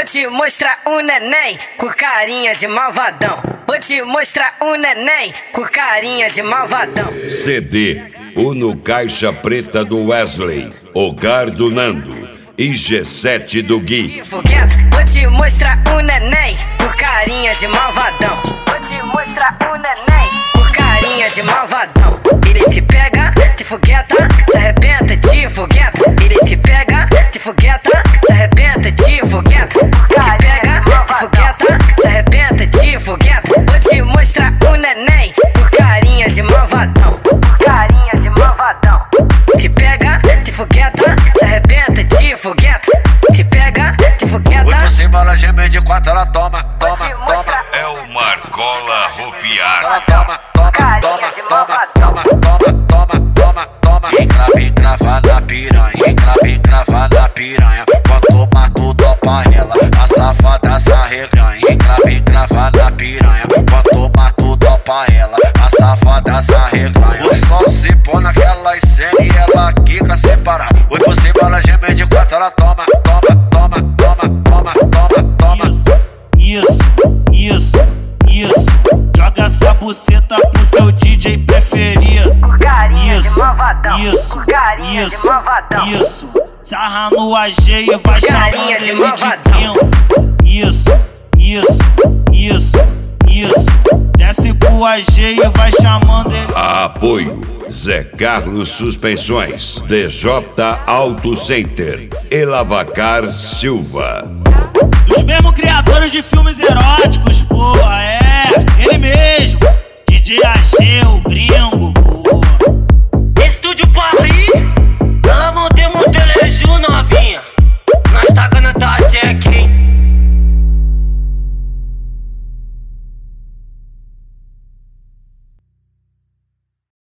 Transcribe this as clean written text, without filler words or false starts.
Vou te mostrar um neném com carinha de malvadão. Vou te mostrar um neném com carinha de malvadão. CD Uno Caixa Preta do Wesley, Hogar do Nando e G7 do Gui. Vou te mostrar um neném com carinha de malvadão. Vou te mostrar um neném com carinha de malvadão. Ele te pega, te fogueta, te arrebenta, te fogueta. Ele te pega, te fogueta, te arrebenta, te fogueta. Te pega, te fogueta, te arrebenta, te fogueta. Vou te mostrar um neném com carinha de malvadão. Carinha de malvadão. Te pega, te fogueta, te arrebenta, te fogueta. Te pega, te fogueta. Oi, você bola gêmea de 4, ela toma, toma, toma. É o Marcola Rufiado. Ela toma, toma, toma, toma, toma, toma, toma, toma. Encrava na piranha, encrava na piranha. Quando mato, topa ela, a safada sarreganha. Encrava na piranha, quando mato, topa ela, a safada sarreganha. O sol se põe naquelas cenas e ela quica sem parar. Oi, você bola gêmea de 4, ela toma, toma, toma, toma, toma, toma, toma. Isso. Joga essa buceta pro seu DJ preferido. Com carinha de malvadão. Com carinha de malvadão. Isso. Sarra no AG e vai chamando carinha de ele malvadão. de Isso. Desce pro AG e vai chamando ele. Apoio Zé Carlos Suspensões, DJ Auto Center e Lavacar Silva. Dos mesmos criadores de filmes eróticos, porra, ele mesmo. DJ AG, o gringo, porra.